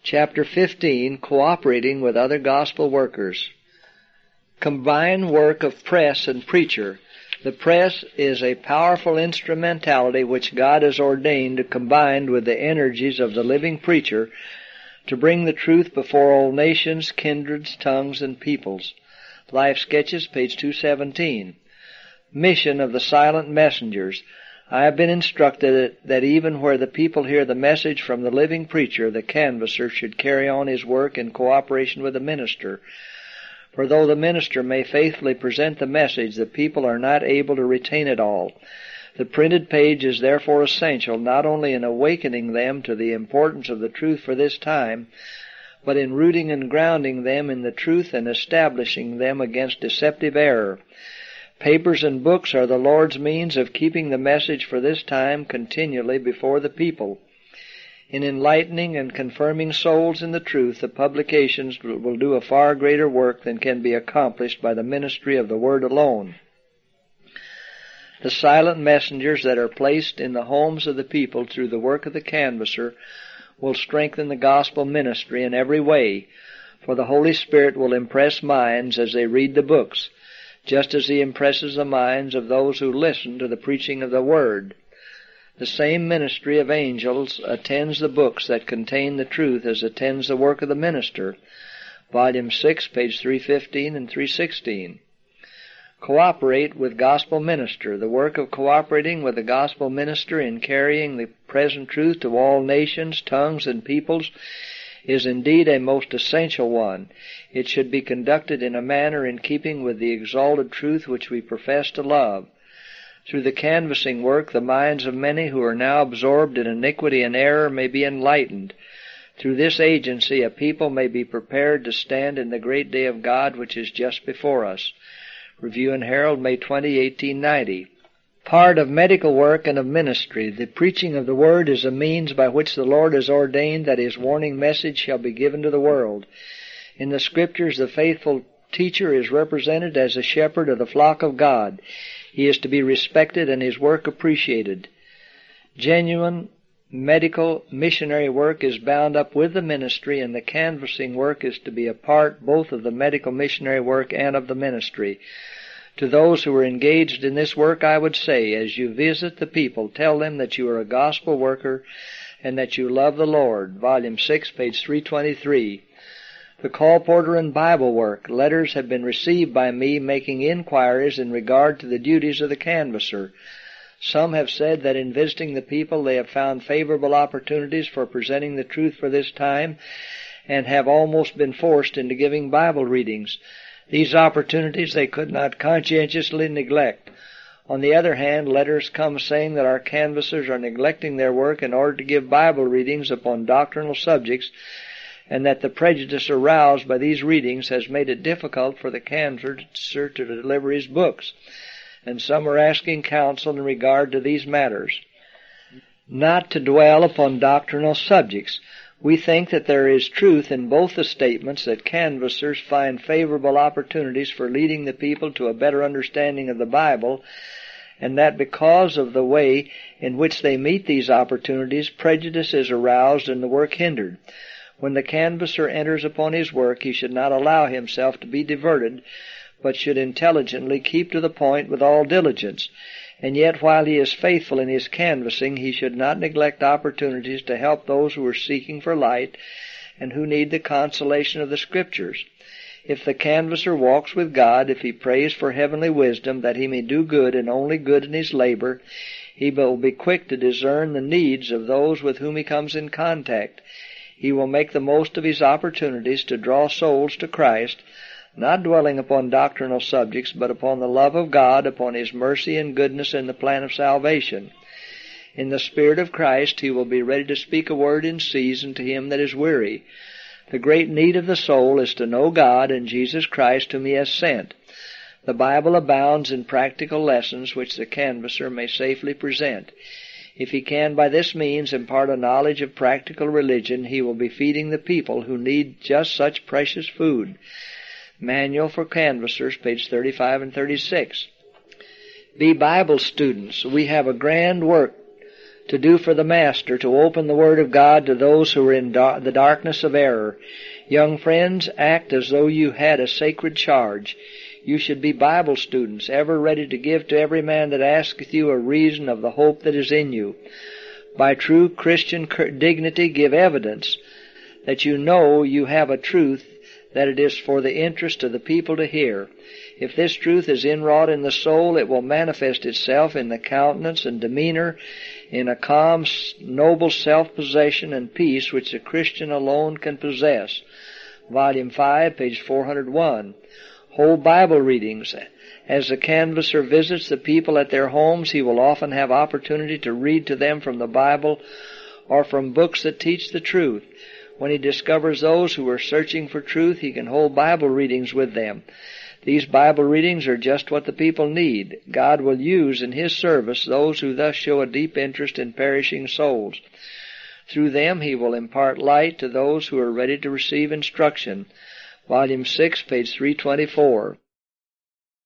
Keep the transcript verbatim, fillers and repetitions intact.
Chapter fifteen, Cooperating with Other Gospel Workers. Combined work of press and preacher. The press is a powerful instrumentality which God has ordained to combine with the energies of the living preacher to bring the truth before all nations, kindreds, tongues, and peoples. Life Sketches, page two seventeen. Mission of the silent messengers. I have been instructed that even where the people hear the message from the living preacher, the canvasser should carry on his work in cooperation with the minister. For though the minister may faithfully present the message, the people are not able to retain it all. The printed page is therefore essential not only in awakening them to the importance of the truth for this time, but in rooting and grounding them in the truth and establishing them against deceptive error. Papers and books are the Lord's means of keeping the message for this time continually before the people. In enlightening and confirming souls in the truth, the publications will do a far greater work than can be accomplished by the ministry of the Word alone. The silent messengers that are placed in the homes of the people through the work of the canvasser will strengthen the gospel ministry in every way, for the Holy Spirit will impress minds as they read the books, just as he impresses the minds of those who listen to the preaching of the Word. The same ministry of angels attends the books that contain the truth as attends the work of the minister. Volume six, page three fifteen and three sixteen. Cooperate with gospel minister. The work of cooperating with the gospel minister in carrying the present truth to all nations, tongues, and peoples is indeed a most essential one. It should be conducted in a manner in keeping with the exalted truth which we profess to love. Through the canvassing work, the minds of many who are now absorbed in iniquity and error may be enlightened. Through this agency, a people may be prepared to stand in the great day of God which is just before us. Review and Herald, May twentieth, eighteen ninety. Part of medical work and of ministry. The preaching of the Word is a means by which the Lord has ordained that His warning message shall be given to the world. In the Scriptures, the faithful teacher is represented as a shepherd of the flock of God. He is to be respected and his work appreciated. Genuine medical missionary work is bound up with the ministry, and the canvassing work is to be a part both of the medical missionary work and of the ministry. To those who are engaged in this work, I would say, as you visit the people, tell them that you are a gospel worker and that you love the Lord. Volume six, page three twenty-three. The colporteur and Bible work. Letters have been received by me making inquiries in regard to the duties of the canvasser. Some have said that in visiting the people they have found favorable opportunities for presenting the truth for this time and have almost been forced into giving Bible readings. These opportunities they could not conscientiously neglect. On the other hand, letters come saying that our canvassers are neglecting their work in order to give Bible readings upon doctrinal subjects, and that the prejudice aroused by these readings has made it difficult for the canvasser to deliver his books, and some are asking counsel in regard to these matters. Not to dwell upon doctrinal subjects. We think that there is truth in both the statements that canvassers find favorable opportunities for leading the people to a better understanding of the Bible, and that because of the way in which they meet these opportunities, prejudice is aroused and the work hindered. When the canvasser enters upon his work, he should not allow himself to be diverted, but should intelligently keep to the point with all diligence. And yet, while he is faithful in his canvassing, he should not neglect opportunities to help those who are seeking for light and who need the consolation of the Scriptures. If the canvasser walks with God, if he prays for heavenly wisdom that he may do good and only good in his labor, he will be quick to discern the needs of those with whom he comes in contact. He will make the most of his opportunities to draw souls to Christ, not dwelling upon doctrinal subjects, but upon the love of God, upon His mercy and goodness and the plan of salvation. In the Spirit of Christ, he will be ready to speak a word in season to him that is weary. The great need of the soul is to know God and Jesus Christ whom He has sent. The Bible abounds in practical lessons which the canvasser may safely present. If he can by this means impart a knowledge of practical religion, he will be feeding the people who need just such precious food. Manual for Canvassers, page thirty-five and thirty-six. Be Bible students. We have a grand work to do for the Master, to open the Word of God to those who are in da- the darkness of error. Young friends, act as though you had a sacred charge. You should be Bible students, ever ready to give to every man that asketh you a reason of the hope that is in you. By true Christian dignity give evidence that you know you have a truth, that it is for the interest of the people to hear. If this truth is inwrought in the soul, it will manifest itself in the countenance and demeanor, in a calm, noble self-possession and peace which the Christian alone can possess. Volume five, page four hundred one. Hold Bible readings. As the canvasser visits the people at their homes, he will often have opportunity to read to them from the Bible or from books that teach the truth. When he discovers those who are searching for truth, he can hold Bible readings with them. These Bible readings are just what the people need. God will use in His service those who thus show a deep interest in perishing souls. Through them He will impart light to those who are ready to receive instruction. Volume six, page three twenty-four.